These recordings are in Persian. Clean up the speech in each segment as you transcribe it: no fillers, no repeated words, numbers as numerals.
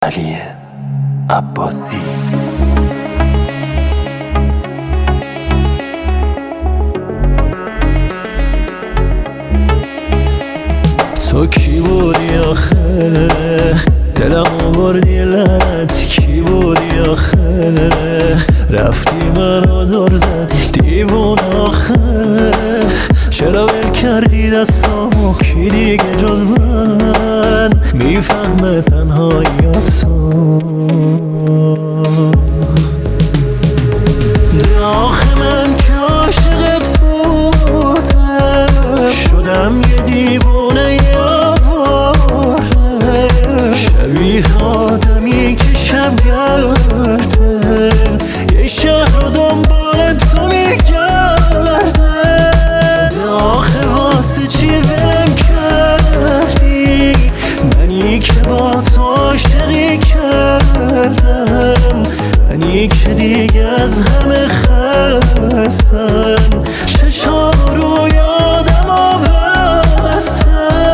علی عباسی. تو کی بودی آخه دلم آوردی لت، کی بودی آخه رفتی منو دور زدی دیوون آخه، چرا ول کردی دستامو؟ کی دیگه جز من میفهمه تنهاییاتو؟ آخه من که عاشقت بودم شدم یه دیوونه یواره، شبیه آدمی که شبگرده یه شهر رو دنبال تو میگرده. آخه واسه چی ولم کردی؟ منی که با تو عاشقی کردم، منی که دیگه از همه خستم، چشام رو یادم آبستم.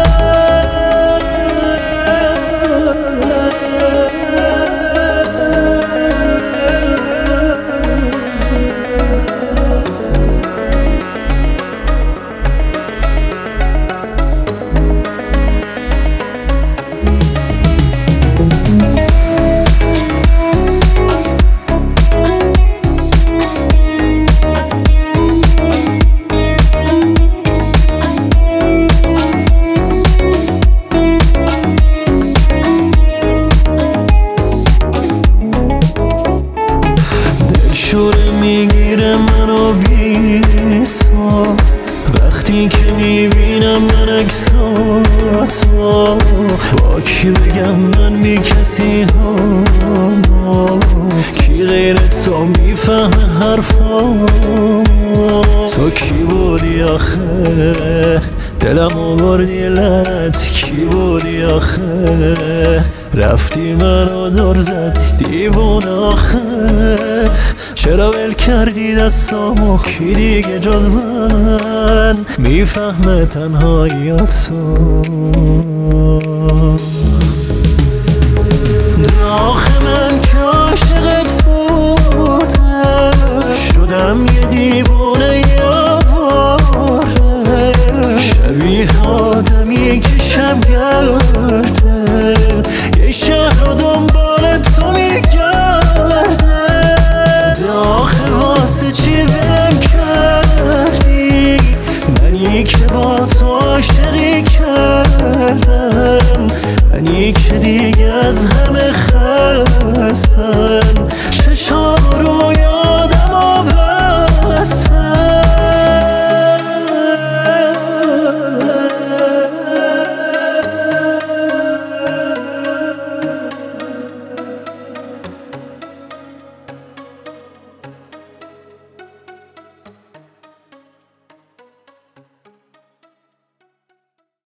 شوره میگیره منو بی تو وقتی که میبینم من عکساتو، با کی بگم من بی کسی هم؟ کی غیر تو میفهمه حرفامو؟ تو کی بودی آخه دلم آوردی لت، کی بودی آخه رفتی منو دور زد دیوون آخه، چرا ول کردی دستامو؟ کی دیگه جز من میفهمه تنهاییاتو؟ آخه من که عاشقت بودم شدم یه دیوونه یواره، شبیه آدمی که شبگرده یه شهر رو دنبال تو میگرده. آخه واسه چی ولم کردی؟ منی که با تو عاشقی کردم، منی که دیگه از همه خستم، چشام